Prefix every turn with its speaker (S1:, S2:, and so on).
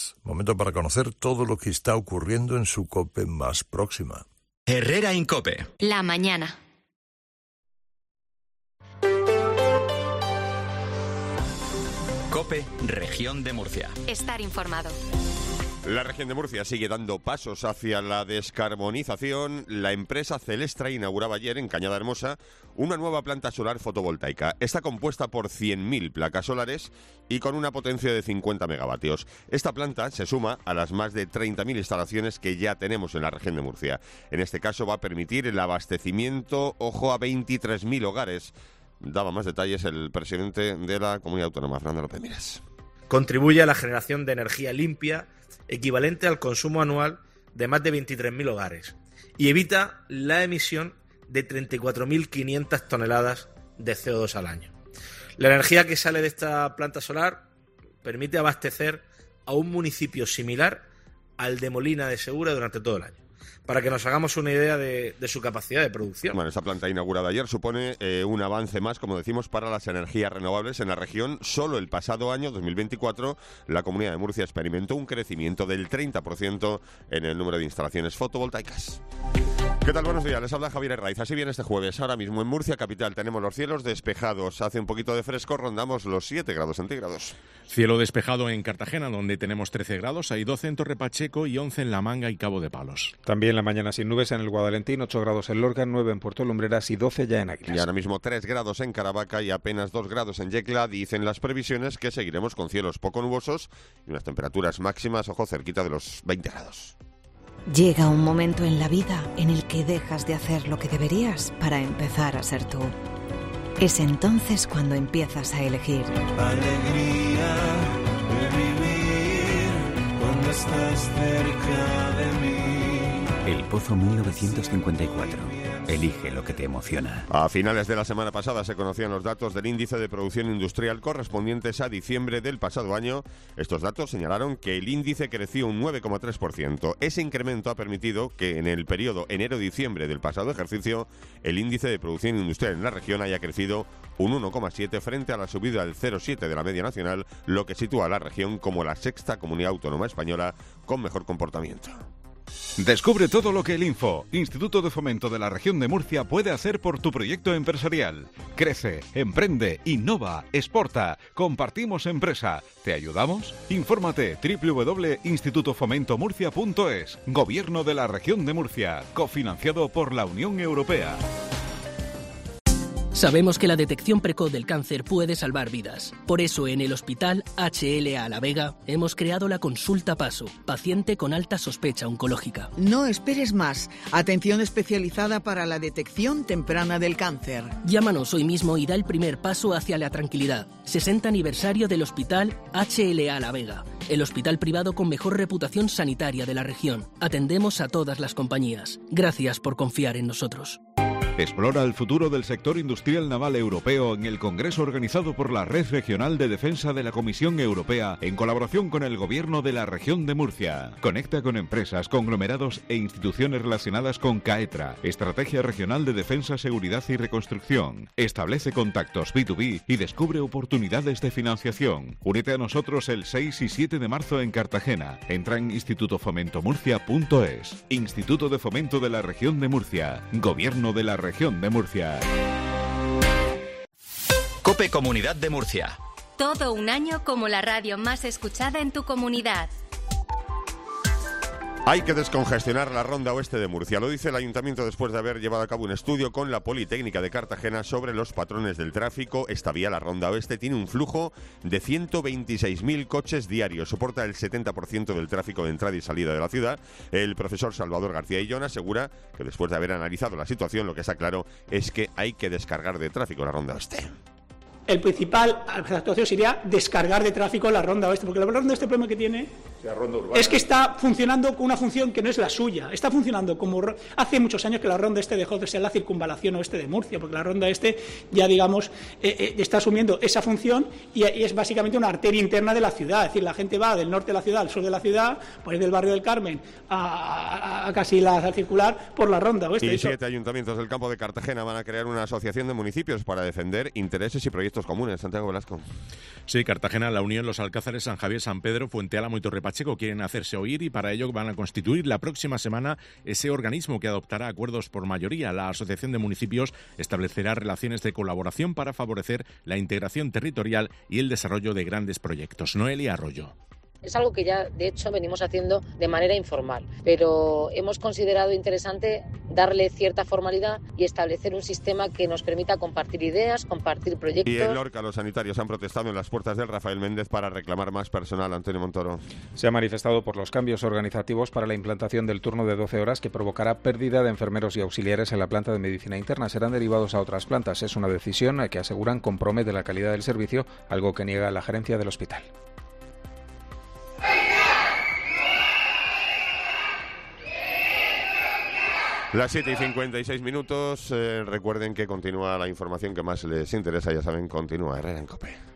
S1: días. Momento para conocer todo lo que está ocurriendo en su COPE más próxima.
S2: Herrera Incope.
S3: La mañana.
S2: COPE, Región de Murcia.
S3: Estar informado.
S4: La región de Murcia sigue dando pasos hacia la descarbonización. La empresa Celestra inauguraba ayer en Cañada Hermosa una nueva planta solar fotovoltaica. Está compuesta por 100.000 placas solares y con una potencia de 50 megavatios. Esta planta se suma a las más de 30.000 instalaciones que ya tenemos en la región de Murcia. En este caso va a permitir el abastecimiento, ojo, a 23.000 hogares. Daba más detalles el presidente de la Comunidad Autónoma, Fernando López Miras.
S5: Contribuye a la generación de energía limpia, equivalente al consumo anual de más de 23.000 hogares, y evita la emisión de 34.500 toneladas de CO2 al año. La energía que sale de esta planta solar permite abastecer a un municipio similar al de Molina de Segura durante todo el año, para que nos hagamos una idea de su capacidad de producción.
S4: Bueno, esta planta inaugurada ayer supone un avance más, como decimos, para las energías renovables en la región. Solo el pasado año, 2024, la Comunidad de Murcia experimentó un crecimiento del 30% en el número de instalaciones fotovoltaicas. ¿Qué tal? Buenos días, les habla Javier Herraiz. Así viene este jueves. Ahora mismo en Murcia capital tenemos los cielos despejados. Hace un poquito de fresco, rondamos los 7 grados centígrados.
S6: Cielo despejado en Cartagena, donde tenemos 13 grados. Hay 12 en Torre Pacheco y 11 en La Manga y Cabo de Palos.
S7: También la mañana sin nubes en el Guadalentín, 8 grados en Lorca, 9 en Puerto Lumbreras y 12 ya en Águilas.
S4: Y ahora mismo 3 grados en Caravaca y apenas 2 grados en Yecla. Dicen las previsiones que seguiremos con cielos poco nubosos y unas temperaturas máximas, ojo, cerquita de los 20 grados.
S8: Llega un momento en la vida en el que dejas de hacer lo que deberías para empezar a ser tú. Es entonces cuando empiezas a elegir.
S9: Alegría de vivir cuando estás cerca de mí.
S10: El Pozo 1954. Elige lo que te emociona.
S4: A finales de la semana pasada se conocían los datos del índice de producción industrial correspondientes a diciembre del pasado año. Estos datos señalaron que el índice creció un 9,3%. Ese incremento ha permitido que en el periodo enero-diciembre del pasado ejercicio el índice de producción industrial en la región haya crecido un 1,7 frente a la subida del 0,7 de la media nacional, lo que sitúa a la región como la sexta comunidad autónoma española con mejor comportamiento.
S11: Descubre todo lo que el Info, Instituto de Fomento de la Región de Murcia, puede hacer por tu proyecto empresarial. Crece, emprende, innova, exporta. Compartimos empresa. ¿Te ayudamos? Infórmate www.institutofomentomurcia.es. Gobierno de la Región de Murcia. Cofinanciado por la Unión Europea.
S12: Sabemos que la detección precoz del cáncer puede salvar vidas. Por eso en el Hospital HLA La Vega hemos creado la Consulta Paso, paciente con alta sospecha oncológica.
S13: No esperes más. Atención especializada para la detección temprana del cáncer.
S12: Llámanos hoy mismo y da el primer paso hacia la tranquilidad. 60 aniversario del Hospital HLA La Vega, el hospital privado con mejor reputación sanitaria de la región. Atendemos a todas las compañías. Gracias por confiar en nosotros.
S11: Explora el futuro del sector industrial naval europeo en el congreso organizado por la Red Regional de Defensa de la Comisión Europea en colaboración con el Gobierno de la Región de Murcia. Conecta con empresas, conglomerados e instituciones relacionadas con CAETRA, Estrategia Regional de Defensa, Seguridad y Reconstrucción. Establece contactos B2B y descubre oportunidades de financiación. Únete a nosotros el 6 y 7 de marzo en Cartagena. Entra en institutofomentomurcia.es. Instituto de Fomento de la Región de Murcia. Gobierno de la Región de Murcia.
S2: COPE Comunidad de Murcia.
S3: Todo un año como la radio más escuchada en tu comunidad.
S4: Hay que descongestionar la ronda oeste de Murcia. Lo dice el Ayuntamiento después de haber llevado a cabo un estudio con la Politécnica de Cartagena sobre los patrones del tráfico. Esta vía, la ronda oeste, tiene un flujo de 126.000 coches diarios. Soporta el 70% del tráfico de entrada y salida de la ciudad. El profesor Salvador García Illón asegura que después de haber analizado la situación, lo que está claro es que hay que descargar de tráfico la ronda oeste.
S14: El principal actuación sería descargar de tráfico la ronda oeste, porque la ronda oeste, el problema que tiene es que está funcionando con una función que no es la suya. Está funcionando como hace muchos años que la ronda este dejó de ser la circunvalación oeste de Murcia, porque la ronda este ya, digamos, está asumiendo esa función y es básicamente una arteria interna de la ciudad. Es decir, la gente va del norte de la ciudad al sur de la ciudad, por ir del barrio del Carmen a casi la circular por la ronda oeste.
S4: Y 7 ayuntamientos del campo de Cartagena van a crear una asociación de municipios para defender intereses y proyectos comunes. Santiago Velasco.
S6: Sí, Cartagena, La Unión, Los Alcázares, San Javier, San Pedro, Fuente Álamo y Torre Pacheco quieren hacerse oír y para ello van a constituir la próxima semana ese organismo que adoptará acuerdos por mayoría. La Asociación de Municipios establecerá relaciones de colaboración para favorecer la integración territorial y el desarrollo de grandes proyectos. Noelia Arroyo.
S15: Es algo que ya, de hecho, venimos haciendo de manera informal, pero hemos considerado interesante darle cierta formalidad y establecer un sistema que nos permita compartir ideas, compartir proyectos.
S4: Y en Lorca los sanitarios han protestado en las puertas del Rafael Méndez para reclamar más personal. Antonio Montoro.
S7: Se ha manifestado por los cambios organizativos para la implantación del turno de 12 horas que provocará pérdida de enfermeros y auxiliares en la planta de medicina interna. Serán derivados a otras plantas. Es una decisión que aseguran compromete la calidad del servicio, algo que niega la gerencia del hospital.
S4: Las 7:56. Recuerden que continúa la información que más les interesa. Ya saben, continúa Herrera en COPE.